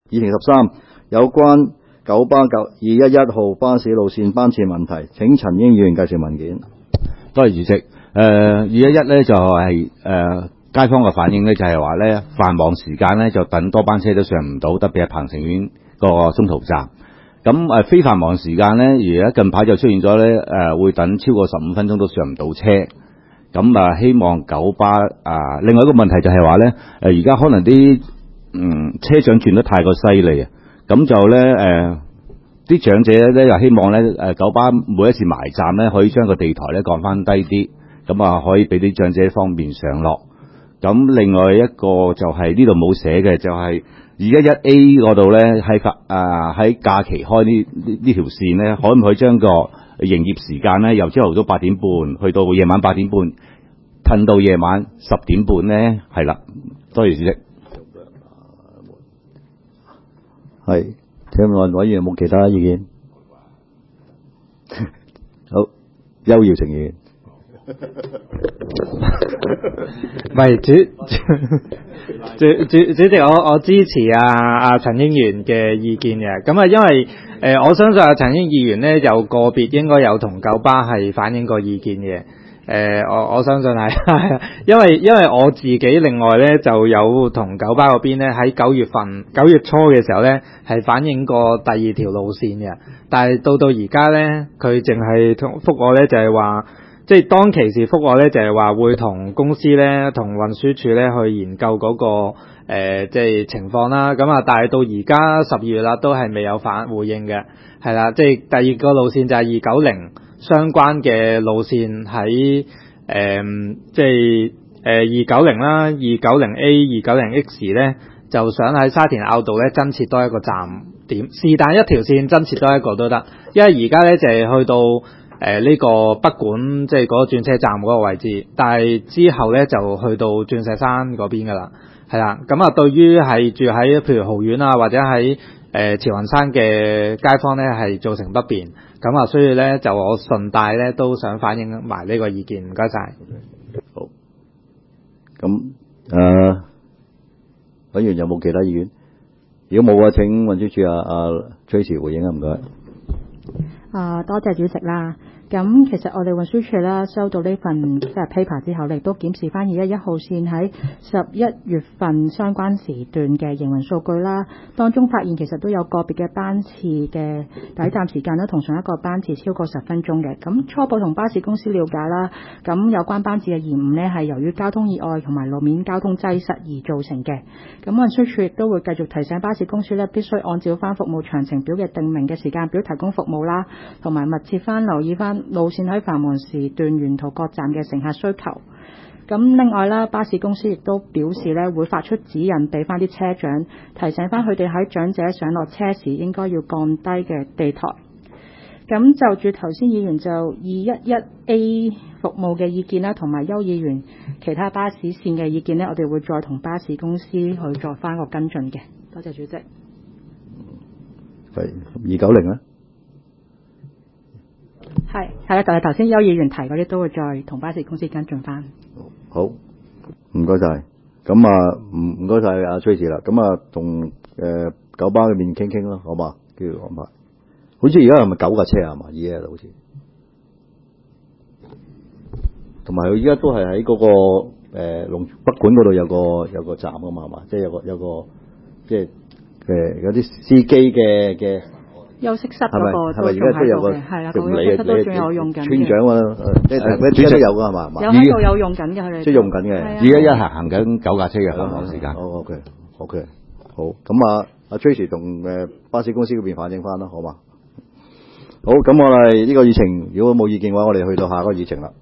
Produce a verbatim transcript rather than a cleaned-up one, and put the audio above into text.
議程十三，有關九巴九二一一號巴士路線班次問題，請陳英議員介紹文件。 多謝主席。誒二一一咧就係、是、誒、呃、街坊嘅反應咧，就係話咧繁忙時間咧就等多班車都上唔到，特別係鵬城苑個中途站。咁誒、呃、非繁忙時間咧，而家近排就出現咗咧誒會等超過十五分鐘都上唔到車。咁啊、呃，希望九巴啊、呃，另外一個問題就係話咧誒而家可能啲嗯車長轉得太過犀利啊，咁就咧誒。呃啲長者咧又希望咧誒九巴每一次埋站咧可以將個地台咧降翻低啲，咁啊可以俾啲長者方便上落。咁另外一個就係呢度冇寫嘅，就係二一一 A 嗰度咧喺假啊喺假期開呢呢呢條線咧，可唔可以將個營業時間咧由朝頭早八點半去到夜晚八點半，褪到夜晚十點半咧？係啦，多謝主席。 係。請問委員有冇其他意見？好，邱耀成議員。 唔係主主主主席，我我支持啊啊陳英員嘅意見嘅。咁啊，因為誒、呃、我相信啊陳英議員咧有個別應該有同九巴係反映過意見嘅。誒、呃，我我相信係，因為因為我自己另外咧就有同九巴嗰邊咧喺九月份九月初嘅時候咧係反映過第二條路線嘅，但係到到而家咧佢淨係同覆我咧就係話，即係當其時覆我咧就係話會同公司咧同運輸署咧去研究嗰、那個誒、呃、即係情況啦。咁啊，但係到而家十二月啦都係未有反回應嘅，係啦，即係第二個路線就係二九零。相關嘅路線喺誒、呃、即係誒二九零啦，二九零 A、二九零 X 咧，就想喺沙田坳道咧增設多一個站點，是但一條線增設多一個都得，因為而家咧就係、是、去到誒呢、呃這個北管即係嗰個轉車站嗰個位置，但係之後咧就去到鑽石山嗰邊噶啦，係啦，咁啊對於係住喺譬如豪苑啊或者喺誒慈雲山嘅街坊咧係造成不便。咁啊，所以咧就我順帶咧都想反映埋呢個意見，唔該晒。 好。咁誒，委員有冇其他意見？如果冇啊，請運輸署啊啊 Tracy 回應啊，唔該。 啊，多謝主席啦。咁其實我哋運輸署啦收到呢份即係 paper 之後，亦都檢視翻二一一號線喺十一月份相關時段嘅營運數據啦，當中發現其實都有個別嘅班次嘅抵站時間啦，同上一個班次超過十分鐘嘅。咁初步同巴士公司了解啦，咁有關班次嘅延誤呢係由於交通意外同埋路面交通擠塞而造成嘅。咁運輸署亦都會繼續提醒巴士公司呢，必須按照翻服務詳情表嘅定明嘅時間表提供服務啦，同埋密切翻留意翻路線喺繁忙時段沿途各站嘅乘客需求。咁另外啦，巴士公司亦都表示咧會發出指引俾翻啲車長，提醒翻佢哋喺長者上落車時應該要降低嘅地台。咁就住頭先議員就二一一 A 服務嘅意見啦，同埋邱議員其他巴士線嘅意見呢，我哋會再同巴士公司去作翻個跟進嘅。多謝主席。 係二九零咧。 係係啦，就係頭先邱議員提嗰啲都會再同巴士公司跟進翻。 好，唔該晒。咁啊，唔唔該晒阿 Tracy 啦。咁啊，同誒九巴嗰邊傾傾咯，好嘛？叫安排。好似而家係咪九架車啊？嘛，而家好似。同埋佢依家都係喺嗰個誒龍北管嗰度有個有個站噶嘛，係嘛？即係有個有個即係誒有啲司機嘅嘅。 休息室嗰個係咪而家都有個係啦，個休息室都仲有用緊嘅。 村長啊，即係主席都有㗎係嘛？ 有喺度有用緊嘅佢哋。 即係用緊嘅。 而家一行行緊九架車嘅繁忙時間。 好 OK OK 好，咁啊阿 Tracy 同誒巴士公司嗰邊反映翻啦，好嘛？好，咁我哋呢個議程如果冇意見嘅話，我哋去到下個議程啦。